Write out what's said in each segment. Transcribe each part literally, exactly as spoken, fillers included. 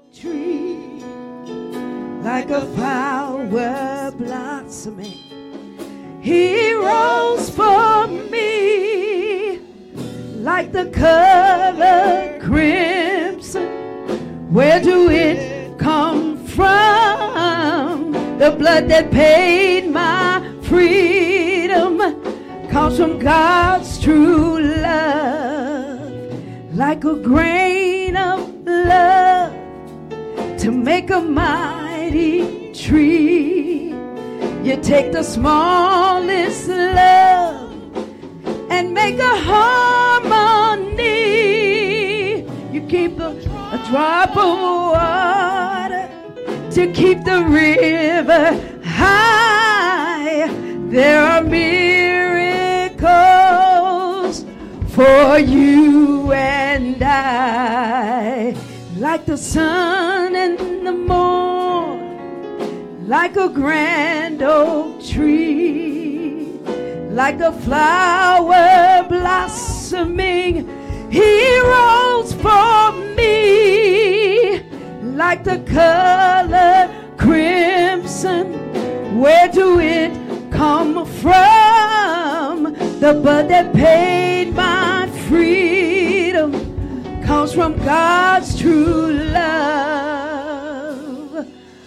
tree, like a flower blossoming. He rose for me, like the color crimson. Where do it come from? The blood that paid my freedom comes from God's true love, like a grain of love to make a mighty tree. You take the smallest love and make a harmony. You keep a, a drop of water to keep the river high. There are miracles for you and I, like the sun in the morn, like a grand oak tree, like a flower blossoming. He rose for me, like the color crimson. Where do it come from? The blood that paid my freedom comes from God's true love.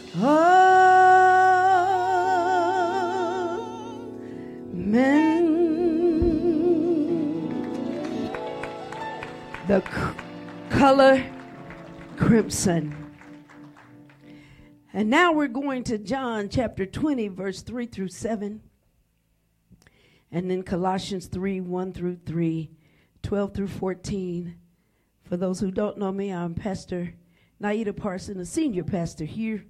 Amen. The c- color crimson. And now we're going to John chapter twenty, verse three through seven. And then Colossians three, one through three, twelve through fourteen. For those who don't know me, I'm Pastor Naida Parson, a senior pastor here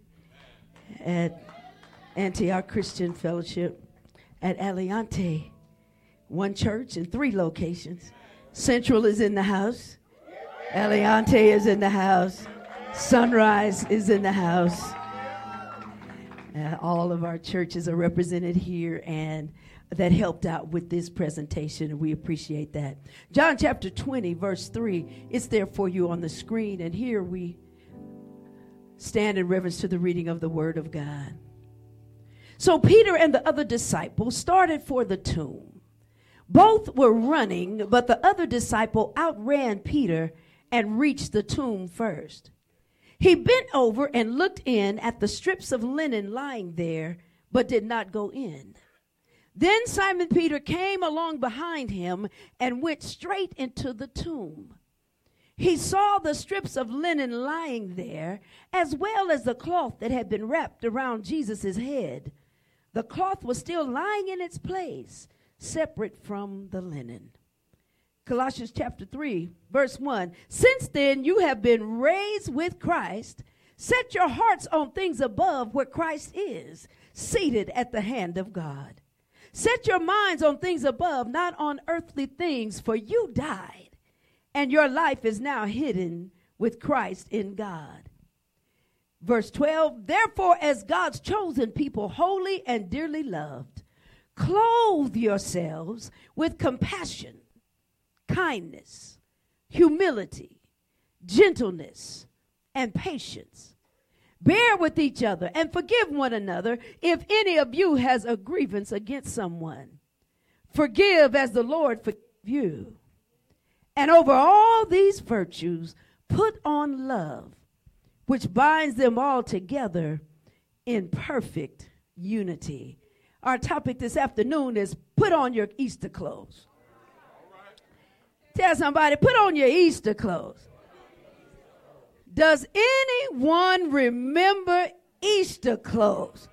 at Antioch Christian Fellowship at Aliante. One church in three locations. Central is in the house. Aliante is in the house. Sunrise is in the house. Uh, all of our churches are represented here, and that helped out with this presentation, and we appreciate that. John chapter twenty, verse three, it's there for you on the screen, and here we stand in reverence to the reading of the Word of God. So Peter and the other disciple started for the tomb. Both were running, but the other disciple outran Peter and reached the tomb first. He bent over and looked in at the strips of linen lying there, but did not go in. Then Simon Peter came along behind him and went straight into the tomb. He saw the strips of linen lying there, as well as the cloth that had been wrapped around Jesus' head. The cloth was still lying in its place, separate from the linen. Colossians chapter three, verse one. Since then you have been raised with Christ. Set your hearts on things above where Christ is, seated at the hand of God. Set your minds on things above, not on earthly things, for you died, and your life is now hidden with Christ in God. Verse twelve, therefore, as God's chosen people, holy and dearly loved, clothe yourselves with compassion, kindness, humility, gentleness, and patience. Bear with each other and forgive one another if any of you has a grievance against someone. Forgive as the Lord forgave you. And over all these virtues, put on love, which binds them all together in perfect unity. Our topic this afternoon is put on your Easter clothes. Tell somebody, put on your Easter clothes. Does anyone remember Easter clothes?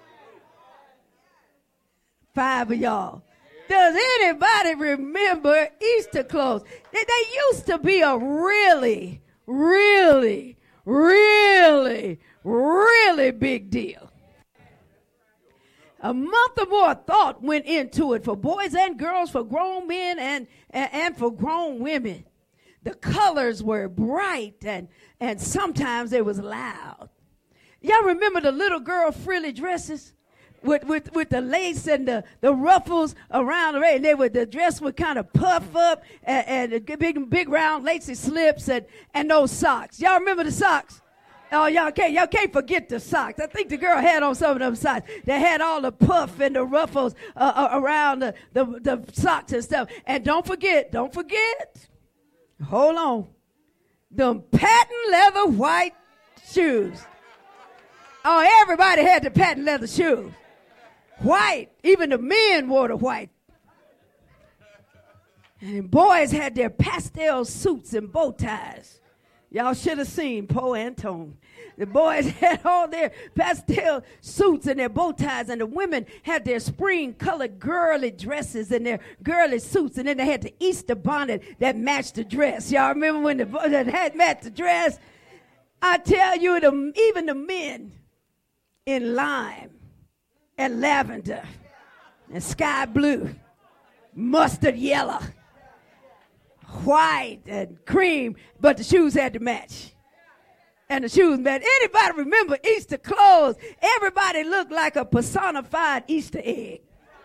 Five of y'all. Does anybody remember Easter clothes? They, they used to be a really, really, really, really big deal. A month or more thought went into it for boys and girls, for grown men and, and, and for grown women. The colors were bright and, and sometimes it was loud. Y'all remember the little girl frilly dresses with, with, with the lace and the, the ruffles around the waist? And they would, the dress would kind of puff up and, and big, big round lacy slips and, and those socks. Y'all remember the socks? Oh, y'all can't, y'all can't forget the socks. I think the girl had on some of them socks. They had all the puff and the ruffles uh, uh, around the, the, the socks and stuff. And don't forget, don't forget, hold on, them patent leather white shoes. Oh, everybody had the patent leather shoes. White. Even the men wore the white. And boys had their pastel suits and bow ties. Y'all should have seen Poe and Tone. The boys had all their pastel suits and their bow ties, and the women had their spring-colored girly dresses and their girly suits, and then they had the Easter bonnet that matched the dress. Y'all remember when the that had matched the dress? I tell you, the, even the men in lime and lavender and sky blue, mustard yellow, white and cream, but the shoes had to match. And the shoes matched. Anybody remember Easter clothes? Everybody looked like a personified Easter egg.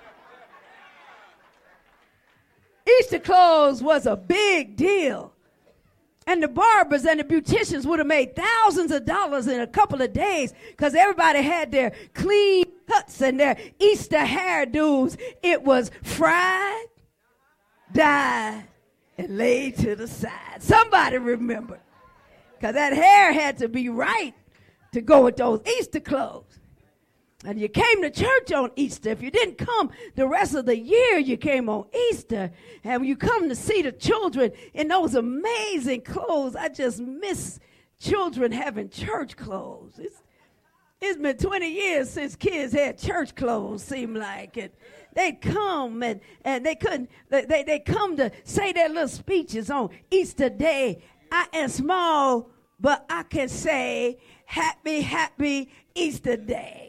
Easter clothes was a big deal. And the barbers and the beauticians would have made thousands of dollars in a couple of days because everybody had their clean cuts and their Easter hairdos. It was fried, dyed, and laid to the side. Somebody remember. Because that hair had to be right to go with those Easter clothes. And you came to church on Easter. If you didn't come the rest of the year, you came on Easter. And when you come to see the children in those amazing clothes, I just miss children having church clothes. It's, it's been twenty years since kids had church clothes, seemed like it. They'd come and, and they couldn't, they, they, they come to say their little speeches on Easter Day. I am small, but I can say happy, happy Easter Day.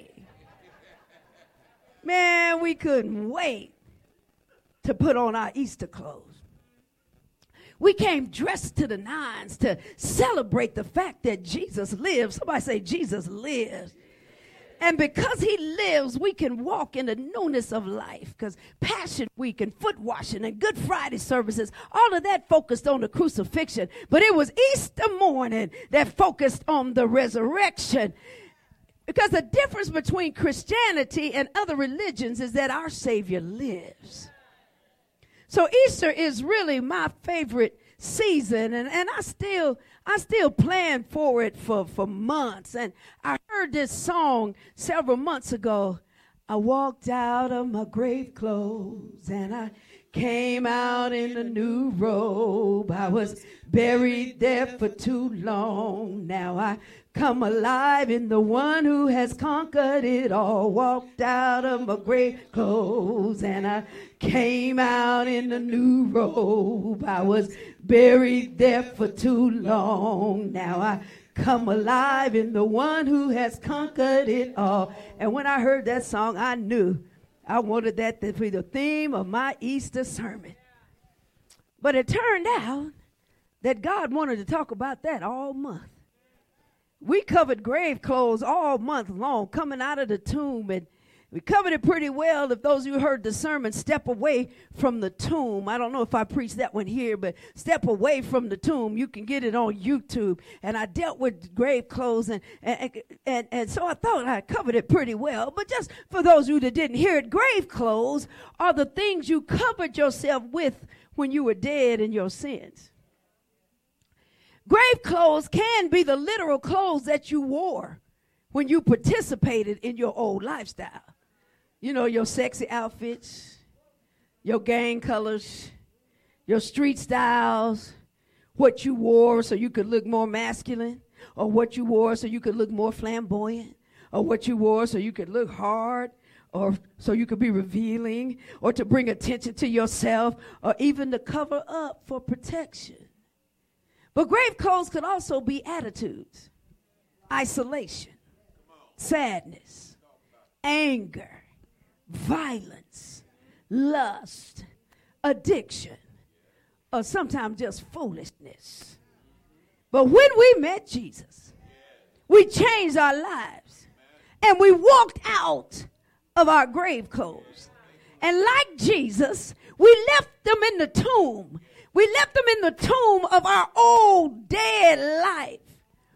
Man, we couldn't wait to put on our Easter clothes. We came dressed to the nines to celebrate the fact that Jesus lives. Somebody say Jesus lives. And because he lives, we can walk in the newness of life. Because Passion Week and foot washing and Good Friday services, all of that focused on the crucifixion. But it was Easter morning that focused on the resurrection. Because the difference between Christianity and other religions is that our Savior lives. So Easter is really my favorite season, and, and I still I still plan for it for, for months. And I heard this song several months ago. I walked out of my grave clothes and I came out in a new robe. I was buried there for too long. Now I come alive in the one who has conquered it all. Walked out of my grave clothes and I came out in a new robe. I was buried there for too long. Now I come alive in the one who has conquered it all. And when I heard that song, I knew I wanted that to be the theme of my Easter sermon. But it turned out that God wanted to talk about that all month. We covered grave clothes all month long, coming out of the tomb, and we covered it pretty well. If those of you who heard the sermon, step away from the tomb. I don't know if I preached that one here, but step away from the tomb. You can get it on YouTube. And I dealt with grave clothes, and and, and, and so I thought I covered it pretty well. But just for those of you that didn't hear it, grave clothes are the things you covered yourself with when you were dead in your sins. Grave clothes can be the literal clothes that you wore when you participated in your old lifestyle. You know, your sexy outfits, your gang colors, your street styles, what you wore so you could look more masculine, or what you wore so you could look more flamboyant, or what you wore so you could look hard, or so you could be revealing, or to bring attention to yourself, or even to cover up for protection. But grave clothes could also be attitudes, isolation, sadness, anger, violence, lust, addiction, or sometimes just foolishness. But when we met Jesus, we changed our lives and we walked out of our grave clothes. And like Jesus, we left them in the tomb. We left them in the tomb of our old dead life.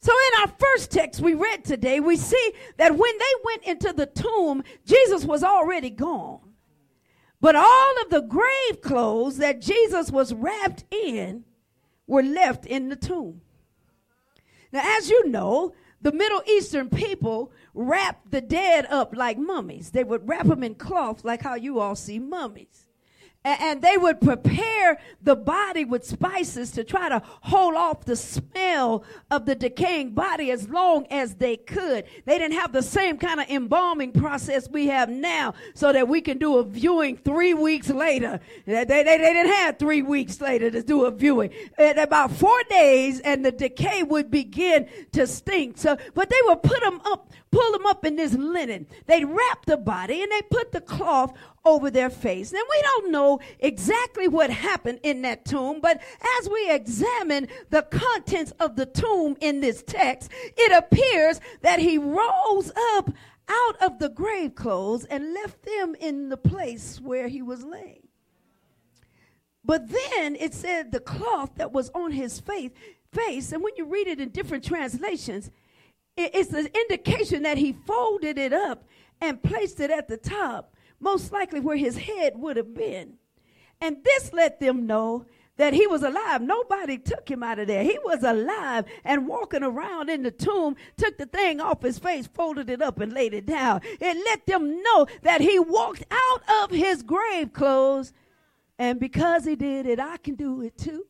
So in our first text we read today, we see that when they went into the tomb, Jesus was already gone. But all of the grave clothes that Jesus was wrapped in were left in the tomb. Now, as you know, the Middle Eastern people wrapped the dead up like mummies. They would wrap them in cloth like how you all see mummies. And they would prepare the body with spices to try to hold off the smell of the decaying body as long as they could. They didn't have the same kind of embalming process we have now so that we can do a viewing three weeks later. They, they, they didn't have three weeks later to do a viewing. In about four days and the decay would begin to stink. So, but they would put them up, pull them up in this linen. They'd wrap the body and they put the cloth over their face. And we don't know exactly what happened in that tomb, but as we examine the contents of the tomb in this text, it appears that he rose up out of the grave clothes and left them in the place where he was laying. But then it said the cloth that was on his face, face, and when you read it in different translations, it, it's an indication that he folded it up and placed it at the top, most likely where his head would have been. And this let them know that he was alive. Nobody took him out of there. He was alive and walking around in the tomb, took the thing off his face, folded it up and laid it down. It let them know that he walked out of his grave clothes. And because he did it, I can do it too.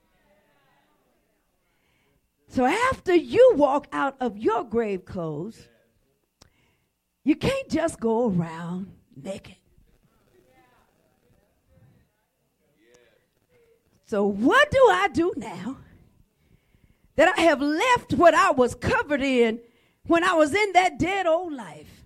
So after you walk out of your grave clothes, you can't just go around naked. So what do I do now that I have left what I was covered in when I was in that dead old life?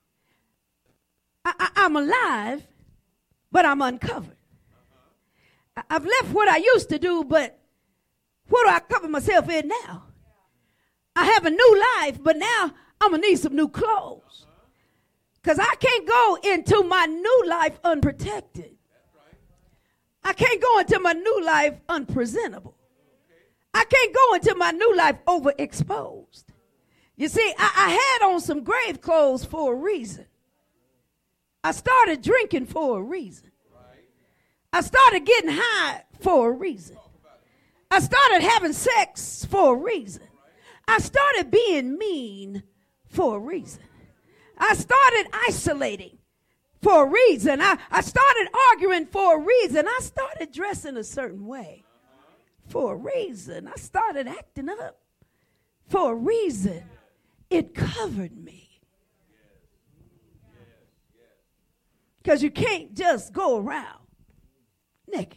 I, I, I'm alive, but I'm uncovered. I, I've left what I used to do, but what do I cover myself in now? I have a new life, but now I'm going to need some new clothes. Because I can't go into my new life unprotected. I can't go into my new life unpresentable. I can't go into my new life overexposed. You see, I, I had on some grave clothes for a reason. I started drinking for a reason. I started getting high for a reason. I started having sex for a reason. I started being mean for a reason. I started isolating for a reason. I, I started arguing for a reason. I started dressing a certain way for a reason. I started acting up for a reason. It covered me. Because you can't just go around naked.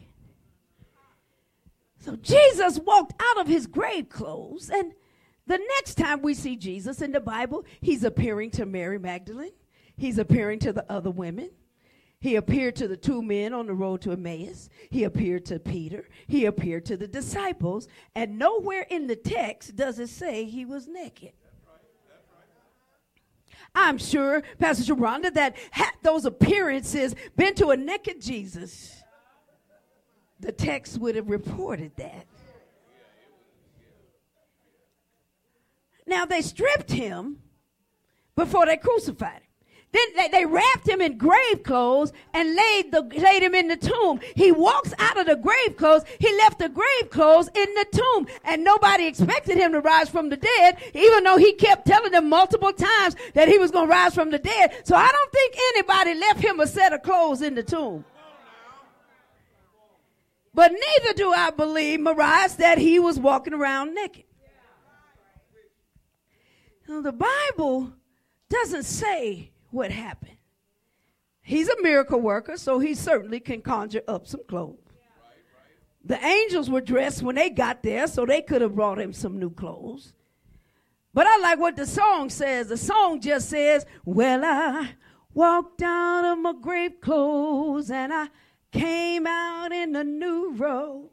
So Jesus walked out of his grave clothes, and the next time we see Jesus in the Bible, he's appearing to Mary Magdalene. He's appearing to the other women. He appeared to the two men on the road to Emmaus. He appeared to Peter. He appeared to the disciples. And nowhere in the text does it say he was naked. That's right. That's right. I'm sure, Pastor Sharonda, that had those appearances been to a naked Jesus, the text would have reported that. Now, they stripped him before they crucified him. Then they, they wrapped him in grave clothes and laid, the, laid him in the tomb. He walks out of the grave clothes. He left the grave clothes in the tomb. And nobody expected him to rise from the dead, even though he kept telling them multiple times that he was going to rise from the dead. So I don't think anybody left him a set of clothes in the tomb. But neither do I believe, Mariah, that he was walking around naked. Now, the Bible doesn't say what happened. He's a miracle worker, so he certainly can conjure up some clothes. The angels were dressed when they got there, so they could have brought him some new clothes. But I like what the song says. The song just says, well, I walked out of my grave clothes and I came out in a new robe.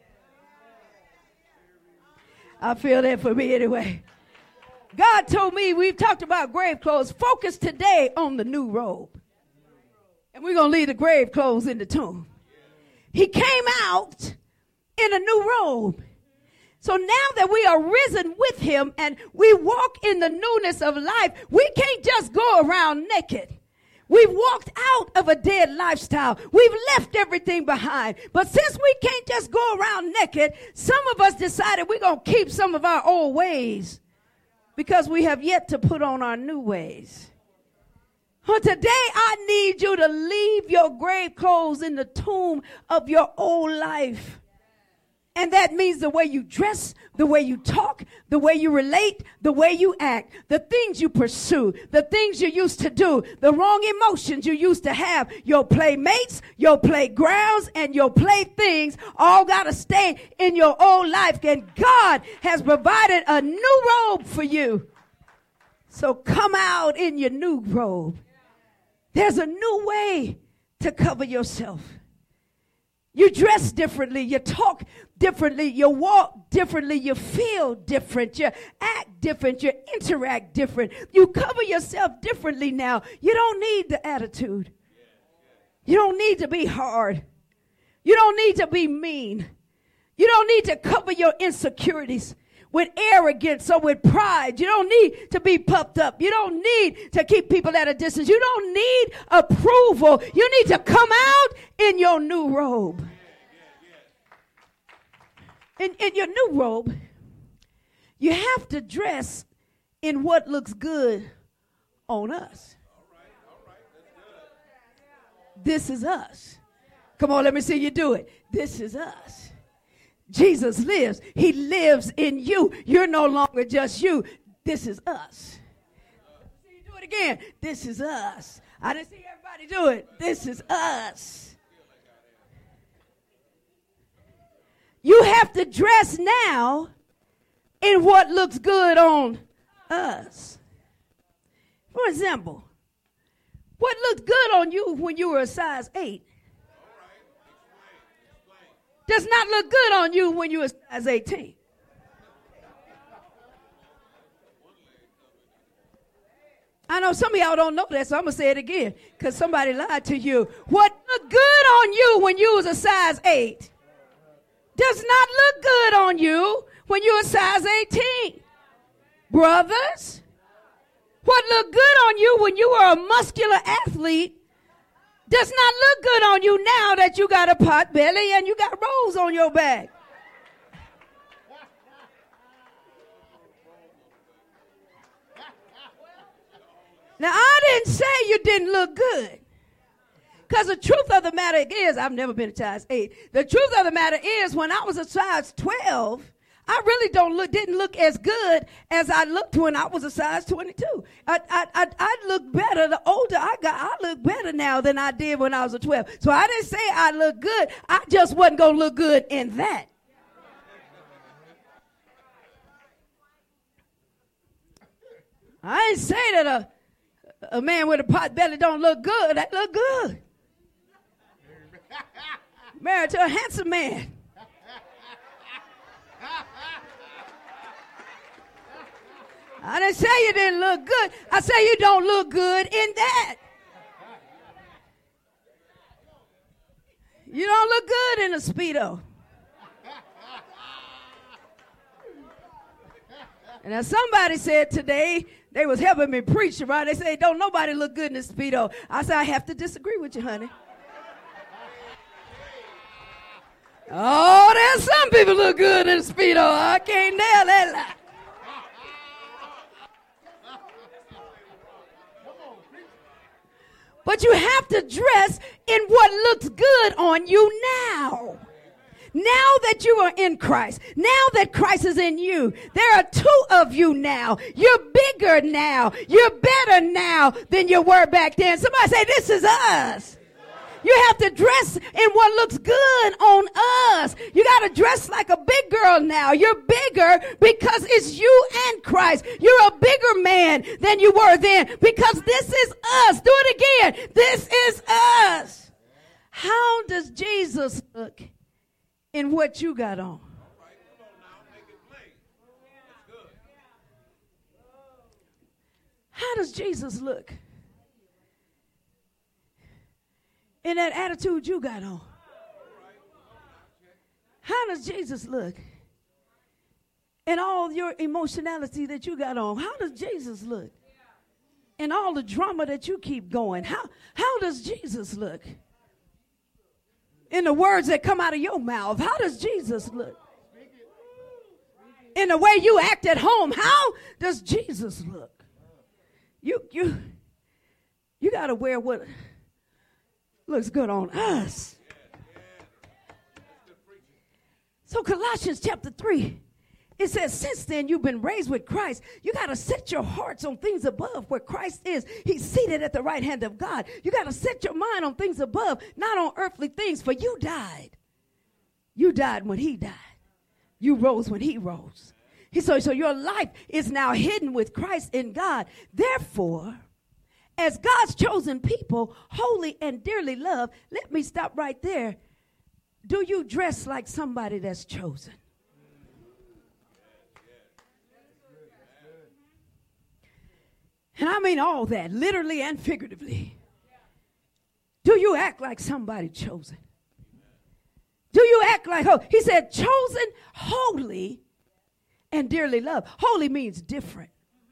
I feel that for me anyway. God told me, we've talked about grave clothes. Focus today on the new robe. And we're going to leave the grave clothes in the tomb. He came out in a new robe. So now that we are risen with him and we walk in the newness of life, we can't just go around naked. We've walked out of a dead lifestyle. We've left everything behind. But since we can't just go around naked, some of us decided we're going to keep some of our old ways because we have yet to put on our new ways. Well, today I need you to leave your grave clothes in the tomb of your old life. And that means the way you dress, the way you talk, the way you relate, the way you act, the things you pursue, the things you used to do, the wrong emotions you used to have, your playmates, your playgrounds, and your playthings all got to stay in your old life. And God has provided a new robe for you. So come out in your new robe. There's a new way to cover yourself. You dress differently, you talk differently, you walk differently, you feel different, you act different, you interact different. You cover yourself differently now. You don't need the attitude. You don't need to be hard. You don't need to be mean. You don't need to cover your insecurities with arrogance or with pride. You don't need to be puffed up. You don't need to keep people at a distance. You don't need approval. You need to come out in your new robe. In, in your new robe, you have to dress in what looks good on us. This is us. Come on, let me see you do it. This is us. Jesus lives. He lives in you. You're no longer just you. This is us. See you do it again. This is us. I didn't see everybody do it. This is us. You have to dress now in what looks good on us. For example, what looked good on you when you were a size eight does not look good on you when you were size eighteen. I know some of y'all don't know that, so I'm going to say it again because somebody lied to you. What looked good on you when you was a size eight does not look good on you when you're a size eighteen. Brothers, what looked good on you when you were a muscular athlete does not look good on you now that you got a pot belly and you got rolls on your back. Now, I didn't say you didn't look good. Because the truth of the matter is, I've never been a size eight. The truth of the matter is, when I was a size twelve, I really don't look, didn't look as good as I looked when I was a size twenty-two. I, I, I, I look better. The older I got, I look better now than I did when I was a twelve. So I didn't say I look good. I just wasn't going to look good in that. I didn't say that a, a man with a pot belly don't look good. That look good. Married to a handsome man. I didn't say you didn't look good. I say you don't look good in that. You don't look good in a Speedo. And now somebody said today, they was helping me preach, right? They said, don't nobody look good in a Speedo. I said, I have to disagree with you, honey. Oh, there's some people look good in a Speedo. I can't nail that lie. But you have to dress in what looks good on you now. Now that you are in Christ, now that Christ is in you, there are two of you now. You're bigger now. You're better now than you were back then. Somebody say, this is us. You have to dress in what looks good on us. You got to dress like a big girl now. You're bigger because it's you and Christ. You're a bigger man than you were then because this is us. Do it again. This is us. How does Jesus look in what you got on? How does Jesus look in that attitude you got on? How does Jesus look and all your emotionality that you got on, how does Jesus look? And all the drama that you keep going, how, how does Jesus look? In the words that come out of your mouth, how does Jesus look? In the way you act at home, how does Jesus look? You, you, you got to wear what looks good on us. So Colossians chapter three, it says, since then you've been raised with Christ. You got to set your hearts on things above where Christ is. He's seated at the right hand of God. You got to set your mind on things above, not on earthly things, for you died. You died when he died. You rose when he rose. He said, so your life is now hidden with Christ in God. Therefore, as God's chosen people, holy and dearly loved, let me stop right there. Do you dress like somebody that's chosen? And I mean all that, literally and figuratively. Do you act like somebody chosen? Do you act like, oh, he said, chosen, holy, and dearly loved. Holy means different.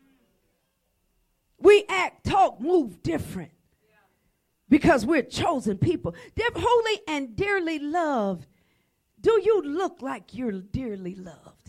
We act, talk, move different because we're chosen people. They're holy and dearly loved. Do you look like you're dearly loved?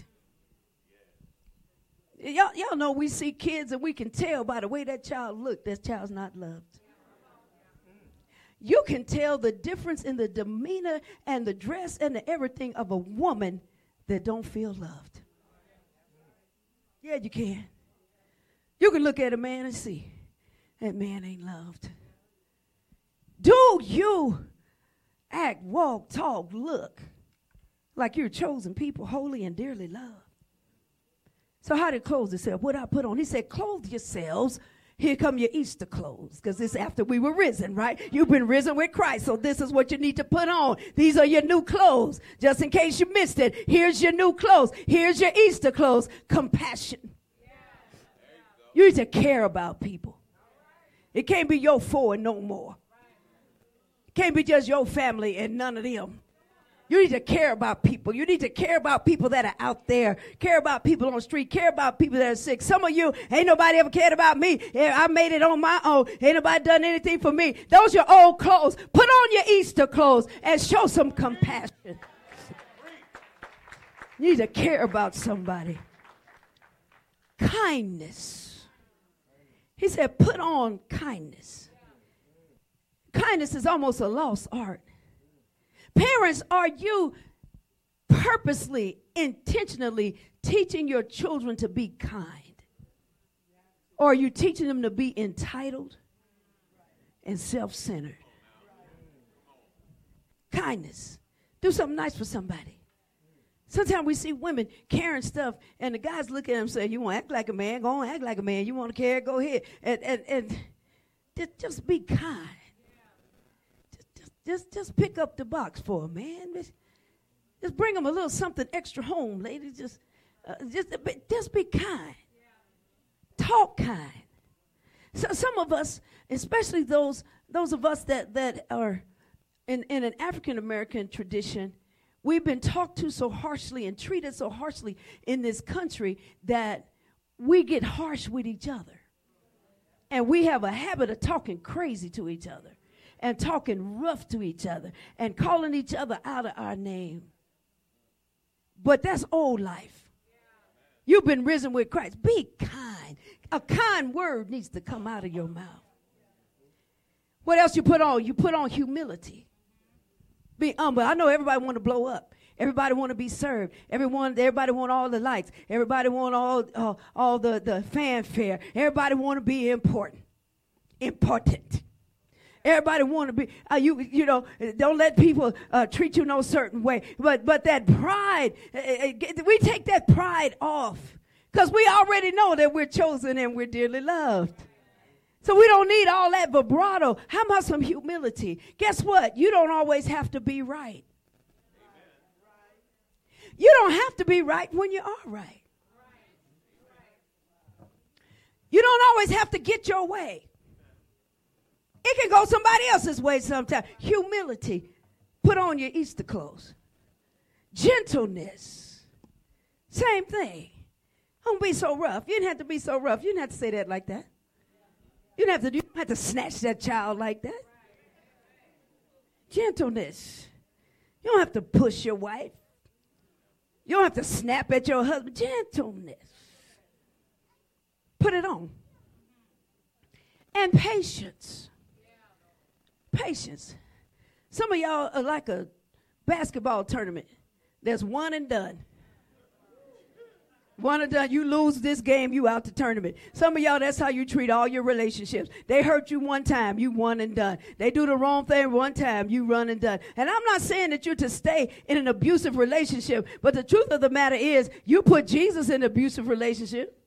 Y'all, y'all know we see kids and we can tell by the way that child look, that child's not loved. You can tell the difference in the demeanor and the dress and the everything of a woman that don't feel loved. Yeah, you can. You can look at a man and see that man ain't loved. Do you act, walk, talk, look like you're chosen people, holy and dearly loved? So how did clothes yourself? What I put on? He said, clothe yourselves. Here come your Easter clothes, because this after we were risen, right? You've been risen with Christ, so this is what you need to put on. These are your new clothes. Just in case you missed it, here's your new clothes. Here's your Easter clothes. Compassion. You need to care about people. It can't be your four and no more. It can't be just your family and none of them. You need to care about people. You need to care about people that are out there. Care about people on the street. Care about people that are sick. Some of you, ain't nobody ever cared about me. I made it on my own. Ain't nobody done anything for me. Those are your old clothes. Put on your Easter clothes and show some compassion. You need to care about somebody. Kindness. He said, put on kindness. Kindness is almost a lost art. Parents, are you purposely, intentionally teaching your children to be kind? Or are you teaching them to be entitled and self-centered? Kindness. Do something nice for somebody. Sometimes we see women carrying stuff, and the guys look at them and say, you want to act like a man? Go on, act like a man. You want to carry it? Go ahead. And, and, and just, just be kind. Just, just pick up the box for them, man. Just, just bring them a little something extra home, ladies. Just, uh, just, just be kind. Talk kind. So some of us, especially those, those of us that, that are in, in an African American tradition, we've been talked to so harshly and treated so harshly in this country that we get harsh with each other. And we have a habit of talking crazy to each other. And talking rough to each other and calling each other out of our name. But that's old life. You've been risen with Christ. Be kind. A kind word needs to come out of your mouth. What else you put on? You put on humility. Be humble. I know everybody want to blow up. Everybody want to be served. Everyone, everybody want all the lights. Everybody want all, uh, all the, the fanfare. Everybody want to be important. Important. Everybody want to be, uh, you you know, don't let people uh, treat you no certain way. But but that pride, uh, uh, we take that pride off because we already know that we're chosen and we're dearly loved. So we don't need all that vibrato. How about some humility? Guess what? You don't always have to be right. You don't have to be right when you are right. You don't always have to get your way. It can go somebody else's way sometimes. Humility. Put on your Easter clothes. Gentleness. Same thing. Don't be so rough. You didn't have to be so rough. You didn't have to say that like that. You didn't have to, you didn't have to snatch that child like that. Gentleness. You don't have to push your wife. You don't have to snap at your husband. Gentleness. Put it on. And patience. Patience. Some of y'all are like a basketball tournament. There's one and done. One and done. You lose this game, you out the tournament. Some of y'all, that's how you treat all your relationships. They hurt you one time, you one and done. They do the wrong thing one time, you run and done. And I'm not saying that you're to stay in an abusive relationship, but the truth of the matter is, you put Jesus in an abusive relationship.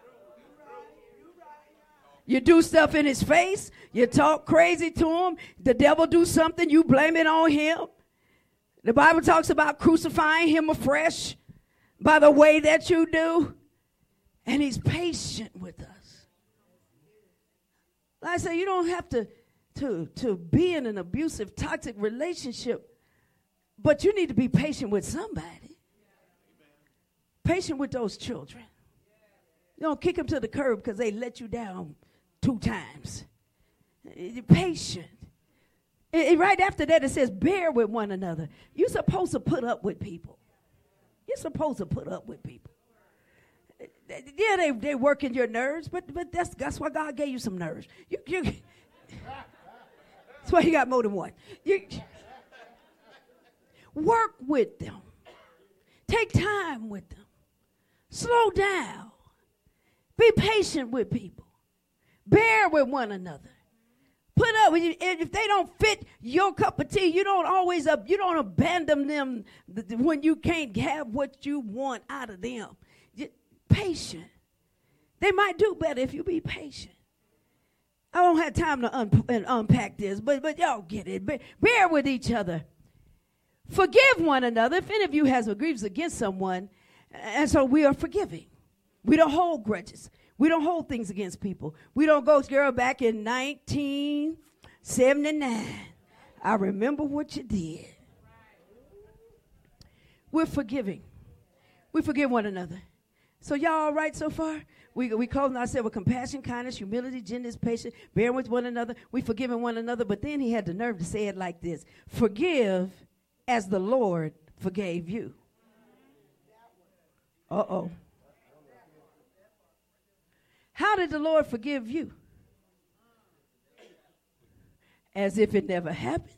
You do stuff in his face. You talk crazy to him. The devil do something, you blame it on him. The Bible talks about crucifying him afresh by the way that you do. And he's patient with us. Like I say, you don't have to, to, to be in an abusive, toxic relationship, but you need to be patient with somebody. Patient with those children. You don't kick them to the curb because they let you down two times. Patient. And right after that, it says, bear with one another. You're supposed to put up with people. You're supposed to put up with people. Yeah, they they working your nerves, but but that's that's why God gave you some nerves. You, you, that's why you got more than one. You, work with them. Take time with them. Slow down. Be patient with people. Bear with one another. Put up with you. If they don't fit your cup of tea, you don't always up. You don't abandon them when you can't have what you want out of them. Just patient. They might do better if you be patient. I don't have time to un- unpack this, but but y'all get it. Bear with each other. Forgive one another if any of you has a grievance against someone, and so we are forgiving. We don't hold grudges. We don't hold things against people. We don't go, girl, back in nineteen seventy-nine. I remember what you did. We're forgiving. We forgive one another. So y'all all right so far? We we close ourselves with compassion, kindness, humility, gentleness, patience, bearing with one another. We forgiving one another. But then he had the nerve to say it like this. Forgive as the Lord forgave you. Uh-oh. How did the Lord forgive you? As if it never happened.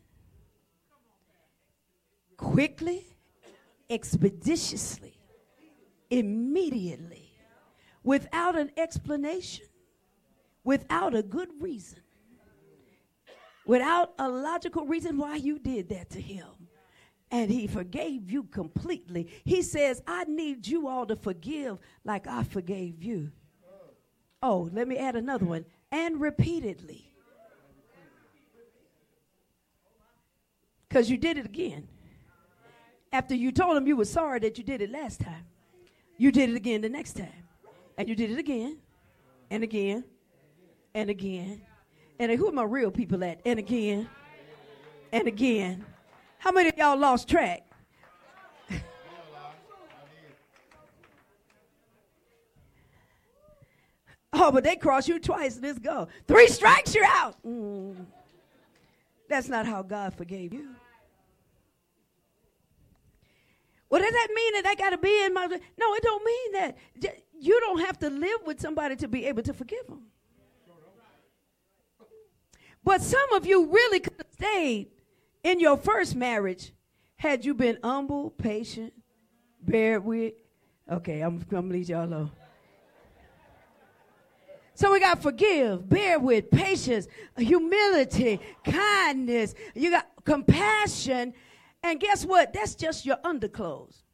Quickly, expeditiously, immediately, without an explanation, without a good reason, without a logical reason why you did that to him. And he forgave you completely. He says, I need you all to forgive like I forgave you. Oh, let me add another one. And repeatedly. Because you did it again. After you told him you were sorry that you did it last time, you did it again the next time. And you did it again, and again, and again. And who are my real people at? And again, and again. How many of y'all lost track? Oh, but they cross you twice. Let's go. Three strikes, you're out. Mm. That's not how God forgave you. Well, does that mean that I got to be in my... No, it don't mean that. You don't have to live with somebody to be able to forgive them. But some of you really could have stayed in your first marriage had you been humble, patient, bear with... Okay, I'm, I'm going to leave y'all alone. So we got forgive, bear with, patience, humility, kindness. You got compassion. And guess what? That's just your underclothes.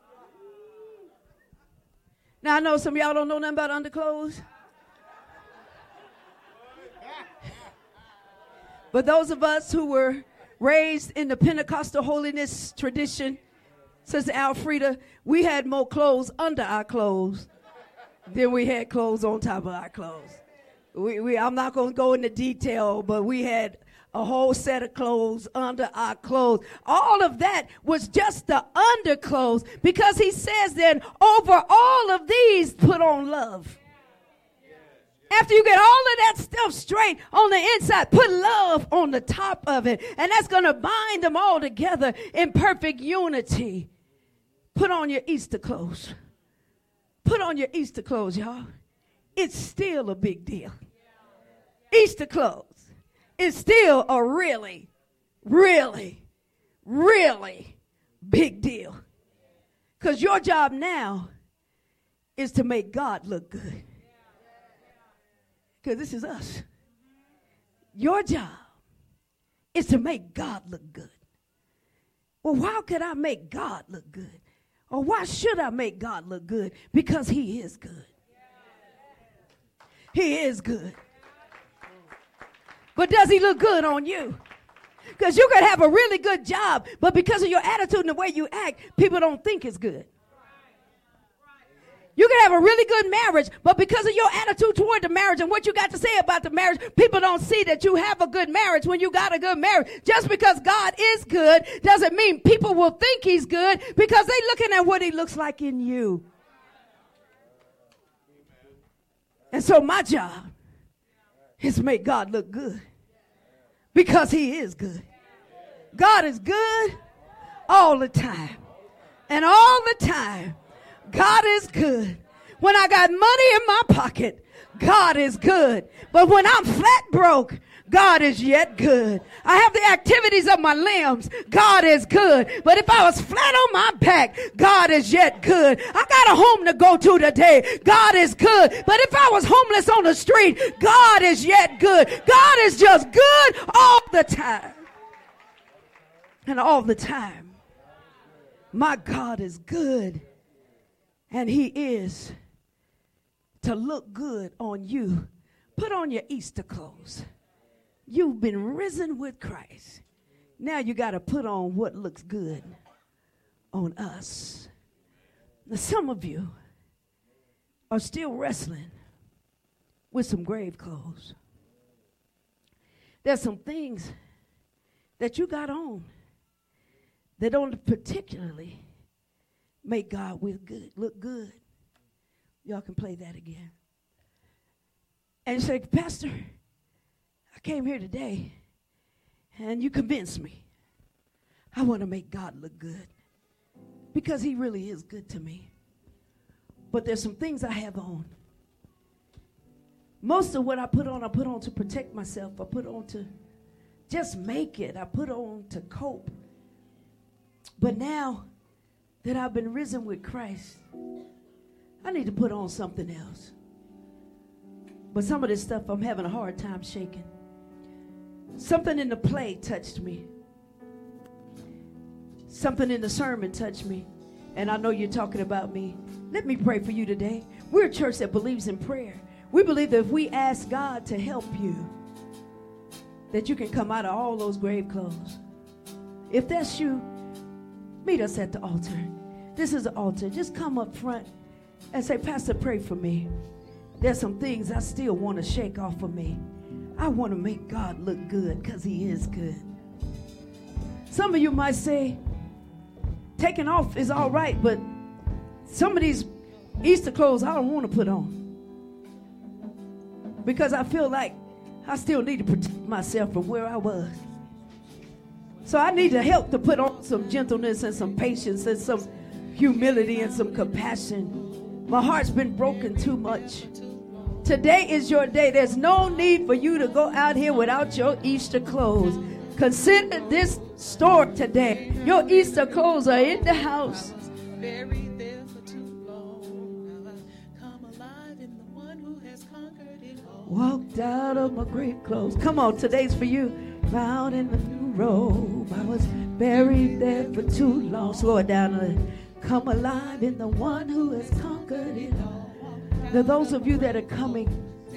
Now, I know some of y'all don't know nothing about underclothes. But those of us who were raised in the Pentecostal holiness tradition, Sister Alfreda, we had more clothes under our clothes than we had clothes on top of our clothes. We, we, I'm not going to go into detail, but we had a whole set of clothes under our clothes. All of that was just the underclothes, because he says then, over all of these, put on love. After you get all of that stuff straight on the inside, put love on the top of it. And that's going to bind them all together in perfect unity. Put on your Easter clothes. Put on your Easter clothes, y'all. It's still a big deal. Easter clothes is still a really, really, really big deal. Because your job now is to make God look good. Because this is us. Your job is to make God look good. Well, how could I make God look good? Or why should I make God look good? Because he is good. He is good. But does he look good on you? Because you could have a really good job, but because of your attitude and the way you act, people don't think it's good. You can have a really good marriage, but because of your attitude toward the marriage and what you got to say about the marriage, people don't see that you have a good marriage when you got a good marriage. Just because God is good doesn't mean people will think he's good, because they're looking at what he looks like in you. And so my job is to make God look good, because he is good. God is good all the time. And all the time, God is good. When I got money in my pocket, God is good. But when I'm flat broke, God is yet good. I have the activities of my limbs. God is good. But if I was flat on my back, God is yet good. I got a home to go to today. God is good. But if I was homeless on the street, God is yet good. God is just good all the time. And all the time, my God is good. And he is to look good on you. Put on your Easter clothes. You've been risen with Christ. Now you got to put on what looks good on us. Now some of you are still wrestling with some grave clothes. There's some things that you got on that don't particularly make God with good, look good. Y'all can play that again. And you say, Pastor, I came here today and you convinced me. I want to make God look good because he really is good to me. But there's some things I have on. Most of what I put on, I put on to protect myself. I put on to just make it. I put on to cope. But now that I've been risen with Christ, I need to put on something else. But some of this stuff I'm having a hard time shaking. Something in the play touched me. Something in the sermon touched me. And I know you're talking about me. Let me pray for you today. We're a church that believes in prayer. We believe that if we ask God to help you, that you can come out of all those grave clothes. If that's you, meet us at the altar. This is the altar. Just come up front and say, Pastor, pray for me. There's some things I still want to shake off of me. I want to make God look good because he is good. Some of you might say, taking off is all right, but some of these Easter clothes I don't want to put on because I feel like I still need to protect myself from where I was. So I need to help to put on some gentleness and some patience and some humility and some compassion. My heart's been broken too much. Today is your day. There's no need for you to go out here without your Easter clothes. Consider this store today. Your Easter clothes are in the house. Walked out of my grave clothes. Come on, today's for you. Found in the new robe. I was buried there for too long. Slow it down a little. Come alive in the one who has conquered it all. Now, those of you that are coming,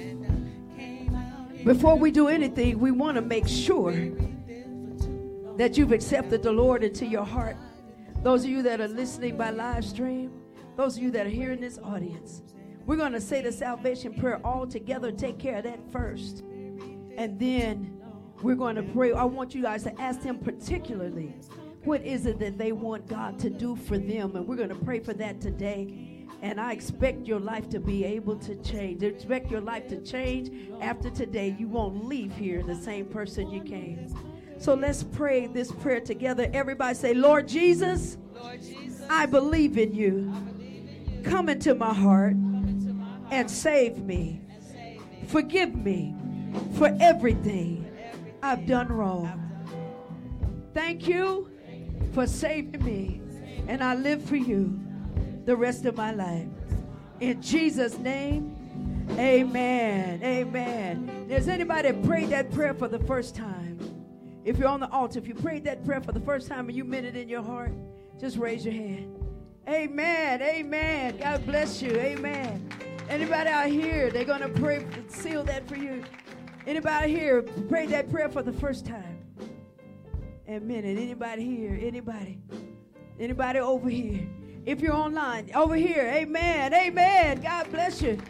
before we do anything, we want to make sure that you've accepted the Lord into your heart. Those of you that are listening by live stream, those of you that are here in this audience, we're going to say the salvation prayer all together. Take care of that first. And then we're going to pray. I want you guys to ask them particularly, what is it that they want God to do for them? And we're going to pray for that today. And I expect your life to be able to change. I expect your life to change after today. You won't leave here the same person you came. So let's pray this prayer together. Everybody say, Lord Jesus, Lord Jesus, I believe in you. I believe in you. Come into my heart Come into my heart and save me. and save me. Forgive me for everything Everything I've done wrong. I've done. Thank you for saving me. And I live for you the rest of my life. In Jesus' name, amen. Amen. There's anybody that prayed that prayer for the first time? If you're on the altar, if you prayed that prayer for the first time and you meant it in your heart, just raise your hand. Amen. Amen. God bless you. Amen. Anybody out here, they're going to pray, seal that for you. Anybody here prayed that prayer for the first time and meant it? Anybody here? Anybody? Anybody over here? If you're online, over here, amen. Amen. God bless you.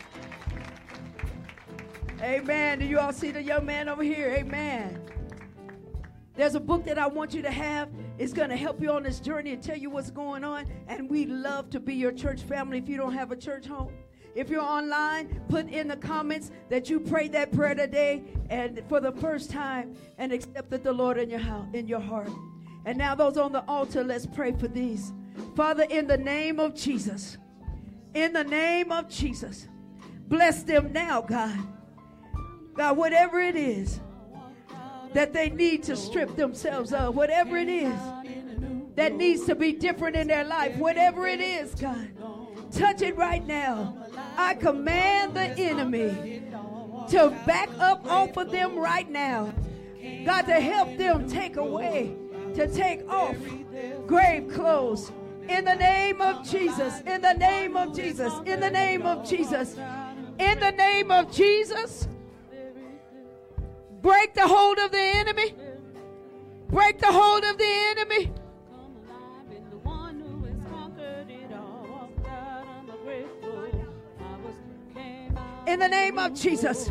Amen. Do you all see the young man over here? Amen. There's a book that I want you to have. It's going to help you on this journey and tell you what's going on. And we'd love to be your church family if you don't have a church home. If you're online, put in the comments that you prayed that prayer today and for the first time and accepted the Lord in your house, in your heart. And now those on the altar, let's pray for these. Father, in the name of Jesus, in the name of Jesus, bless them now, God. God, whatever it is that they need to strip themselves of, whatever it is that needs to be different in their life, whatever it is, God, touch it right now. I command the enemy to back up off of them right now. God, to help them take away, to take off grave clothes. In the name of Jesus, in the name of Jesus, in the name of Jesus, in the name of Jesus. Break the hold of the enemy. Break the hold of the enemy. In the name of Jesus.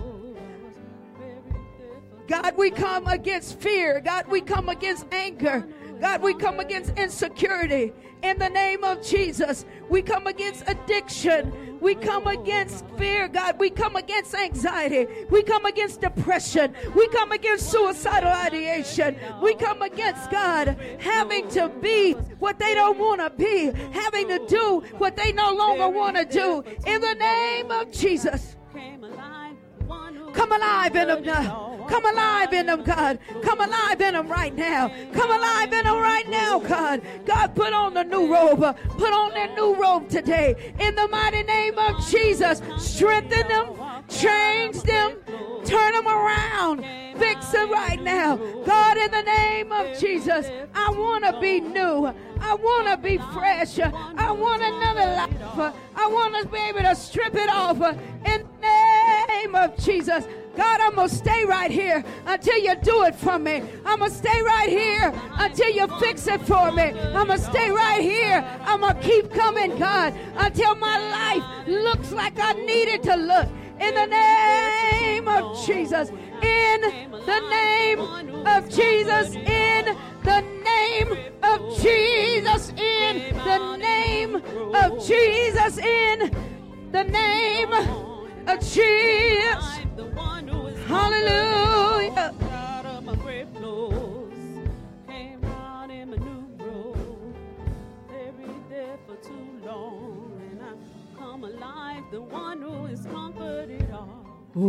God, we come against fear. God, we come against anger. God, we come against insecurity. In the name of Jesus, we come against addiction. We come against fear, God. We come against anxiety. We come against depression. We come against suicidal ideation. We come against, God, having to be what they don't want to be, having to do what they no longer want to do. In the name of Jesus. Come alive in them now. Come alive in them, God. Come alive in them right now. Come alive in them right now, God. God, put on the new robe. Put on their new robe today. In the mighty name of Jesus, strengthen them, change them, turn them around, fix them right now. God, in the name of Jesus, I want to be new. I want to be fresh. I want another life. I want to be able to strip it off. In the name of Jesus. God, I'm going to stay right here until you do it for me. I'm going to stay right here until you fix it for me. I'm going to stay right here. I'm going to keep coming, God, until my life looks like I need it to look. In the name of Jesus. In the name of Jesus. In the name of Jesus. In the name of Jesus. In the name of Jesus. Hallelujah. Out of my grave clothes, came out in my new robe. Buried there for too long, and I come alive, the one who has conquered it all.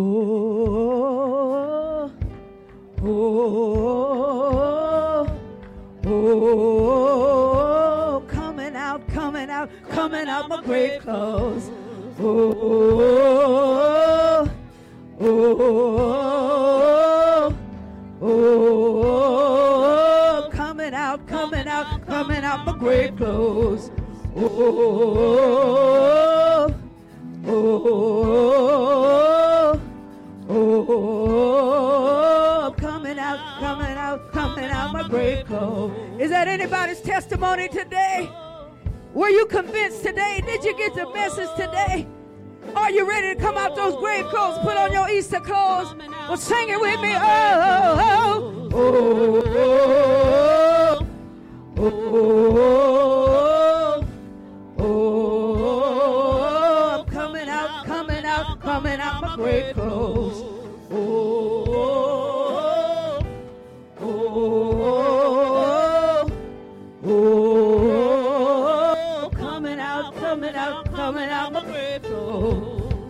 Oh, oh, oh, coming out, coming out, coming out my grave clothes. Oh, oh, oh, coming out, coming out, coming out my grave clothes. Oh, oh, oh, coming out, coming out, coming out my grave clothes. Is that anybody's testimony today? Were you convinced today? Did you get the message today? Are you ready to come out those grave clothes? Put on your Easter clothes. Well, sing it with me. Oh, oh, oh, oh, oh, oh, oh, I'm coming out, coming out, coming out my grave clothes. Oh, oh, oh, oh, coming out, coming out, coming out my grave clothes.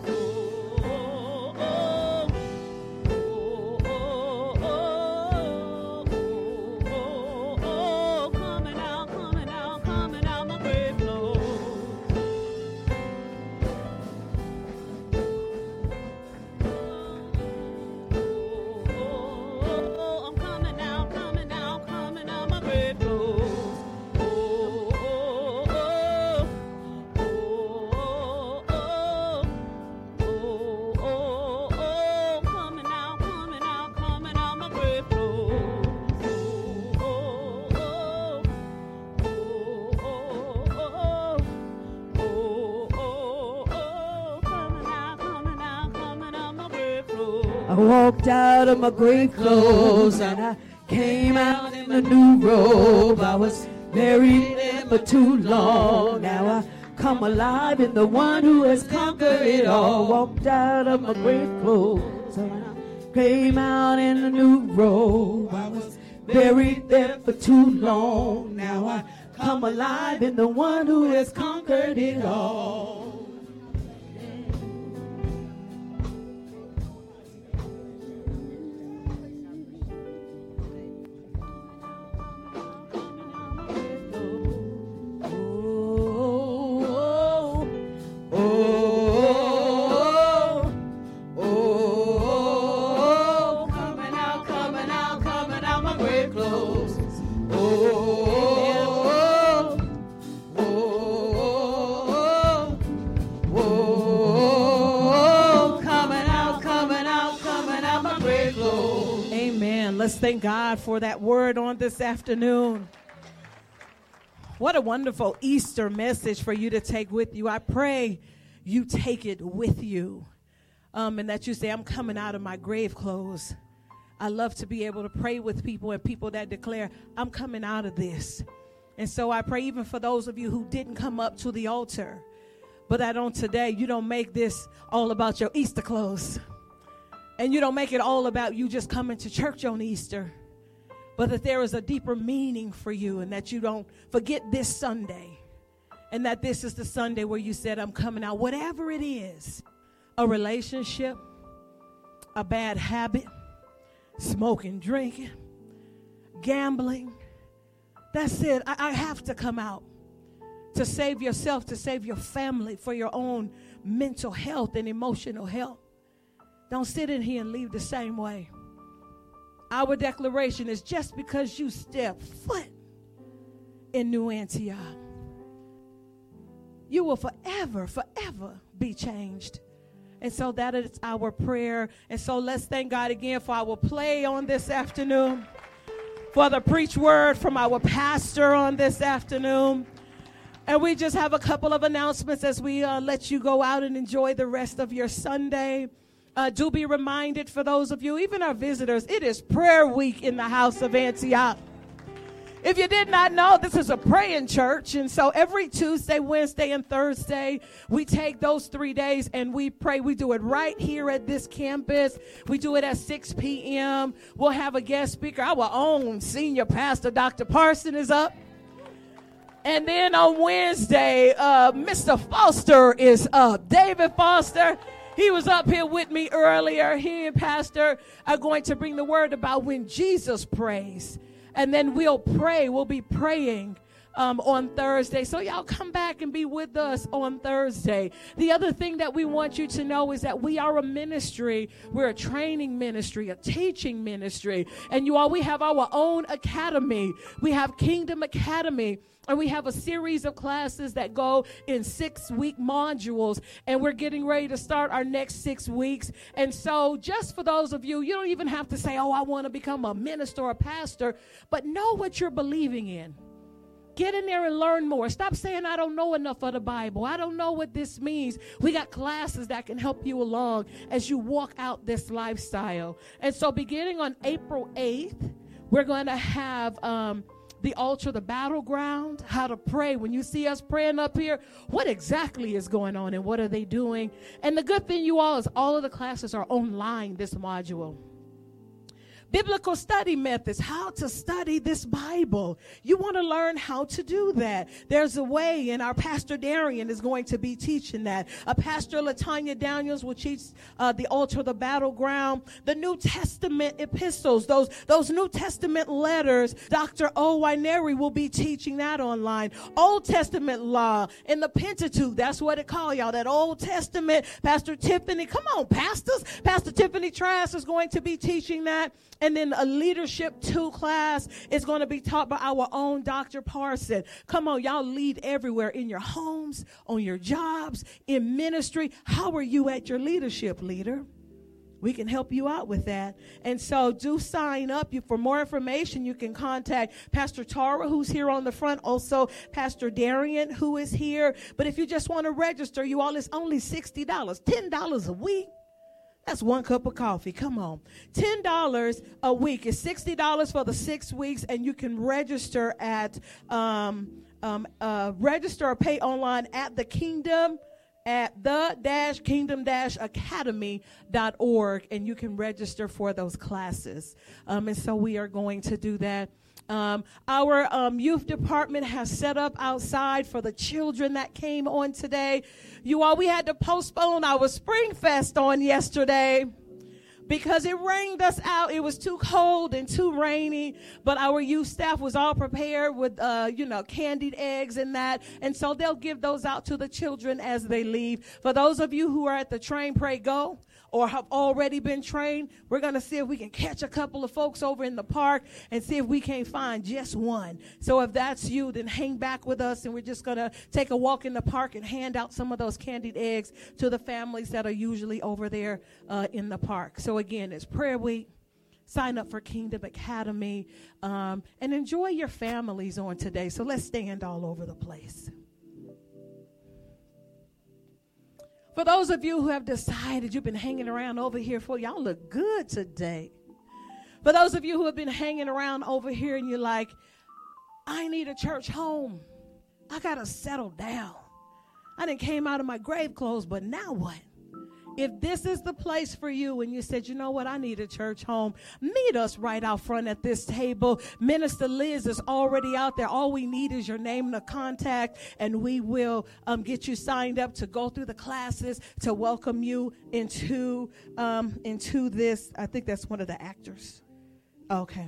I walked out of my grave clothes and I came out in a new robe. I was buried there for too long. Now I come alive in the one who has conquered it all. Walked out of my grave clothes and I came out in a new robe. I was buried there for too long. Now I come alive in the one who has conquered it all. Let's thank God for that word on this afternoon. What a wonderful Easter message for you to take with you. I pray you take it with you um, and that you say, I'm coming out of my grave clothes. I love to be able to pray with people and people that declare, I'm coming out of this. And so I pray even for those of you who didn't come up to the altar, but that on today you don't make this all about your Easter clothes. And you don't make it all about you just coming to church on Easter, but that there is a deeper meaning for you and that you don't forget this Sunday and that this is the Sunday where you said, I'm coming out. Whatever it is, a relationship, a bad habit, smoking, drinking, gambling, that's it. I, I have to come out to save yourself, to save your family, for your own mental health and emotional health. Don't sit in here and leave the same way. Our declaration is just because you step foot in New Antioch, you will forever, forever be changed. And so that is our prayer. And so let's thank God again for our play on this afternoon, for the preach word from our pastor on this afternoon. And we just have a couple of announcements as we uh, let you go out and enjoy the rest of your Sunday. Uh, do be reminded, for those of you, even our visitors, it is prayer week in the house of Antioch. If you did not know, this is a praying church. And so every Tuesday, Wednesday, and Thursday, we take those three days and we pray. We do it right here at this campus. We do it at six p.m. We'll have a guest speaker. Our own senior pastor, Doctor Parson, is up. And then on Wednesday, uh, Mister Foster is up. David Foster. He was up here with me earlier. He and Pastor are going to bring the word about when Jesus prays. And then we'll pray. We'll be praying um, on Thursday. So y'all come back and be with us on Thursday. The other thing that we want you to know is that we are a ministry. We're a training ministry, a teaching ministry. And you all, we have our own academy. We have Kingdom Academy. And we have a series of classes that go in six-week modules, and we're getting ready to start our next six weeks. And so just for those of you, you don't even have to say, oh, I want to become a minister or a pastor, but know what you're believing in. Get in there and learn more. Stop saying, I don't know enough of the Bible. I don't know what this means. We got classes that can help you along as you walk out this lifestyle. And so beginning on April eighth, we're going to have um, the altar, the battleground, how to pray. When you see us praying up here, what exactly is going on and what are they doing? And the good thing, you all, is all of the classes are online this module. Biblical study methods, how to study this Bible. You want to learn how to do that. There's a way, and our Pastor Darian is going to be teaching that. Uh, Pastor Latanya Daniels will teach uh, the altar, the battleground, the New Testament epistles, those, those New Testament letters. Doctor O. Waineri will be teaching that online. Old Testament law in the Pentateuch, that's what it call y'all, that Old Testament. Pastor Tiffany, come on, pastors. Pastor Tiffany Trask is going to be teaching that. And then a leadership two class is going to be taught by our own Doctor Parson. Come on, y'all lead everywhere, in your homes, on your jobs, in ministry. How are you at your leadership, leader? We can help you out with that. And so do sign up. You, for more information, you can contact Pastor Tara, who's here on the front. Also, Pastor Darian, who is here. But if you just want to register, you all, it's only sixty dollars, ten dollars a week. That's one cup of coffee. Come on. ten dollars a week is sixty dollars for the six weeks, and you can register at, um, um, uh, register or pay online at the Kingdom, at the dash kingdom dash academy dot org, and you can register for those classes. Um, and so we are going to do that. Um, our um, youth department has set up outside for the children that came on today. You all, we had to postpone our Spring Fest on yesterday because it rained us out. It was too cold and too rainy, but our youth staff was all prepared with, uh, you know, candied eggs and that. And so they'll give those out to the children as they leave. For those of you who are at the Train, Pray, Go, or have already been trained, we're going to see if we can catch a couple of folks over in the park and see if we can't find just one. So if that's you, then hang back with us, and we're just going to take a walk in the park and hand out some of those candied eggs to the families that are usually over there uh, in the park. So again, it's prayer week. Sign up for Kingdom Academy, um, and enjoy your families on today. So let's stand all over the place. For those of you who have decided you've been hanging around over here for, y'all look good today. For those of you who have been hanging around over here and you're like, I need a church home. I got to settle down. I done came out of my grave clothes, but now what? If this is the place for you and you said, you know what, I need a church home, meet us right out front at this table. Minister Liz is already out there. All we need is your name and a contact, and we will um, get you signed up to go through the classes to welcome you into, um, into this. I think that's one of the actors. Okay.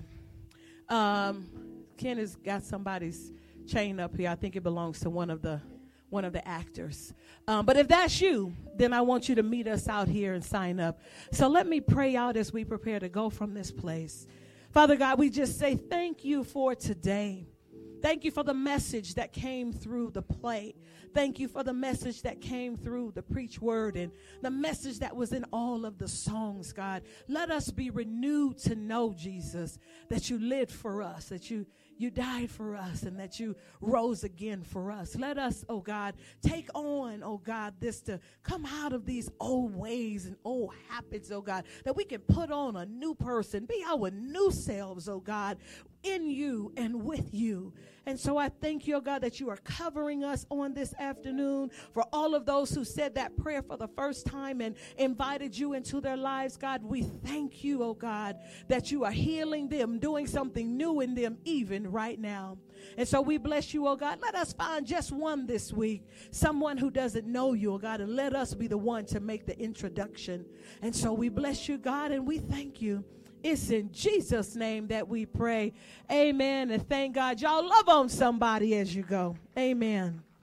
Um, Ken has got somebody's chain up here. I think it belongs to one of the one of the actors. Um, but if that's you, then I want you to meet us out here and sign up. So let me pray out as we prepare to go from this place. Father God, we just say thank you for today. Thank you for the message that came through the play. Thank you for the message that came through the preach word and the message that was in all of the songs, God. Let us be renewed to know, Jesus, that you lived for us, that you You died for us, and that you rose again for us. Let us, oh God, take on, oh God, this to come out of these old ways and old habits, oh God, that we can put on a new person, be our new selves, oh God, in you and with you. And so I thank you, oh God, that you are covering us on this afternoon. For all of those who said that prayer for the first time and invited you into their lives, God, we thank you, oh God, that you are healing them, doing something new in them even right now. And so we bless you, oh God. Let us find just one this week, someone who doesn't know you, oh God, and let us be the one to make the introduction. And so we bless you, God, and we thank you. It's in Jesus' name that we pray. Amen. And thank God. Y'all love on somebody as you go. Amen.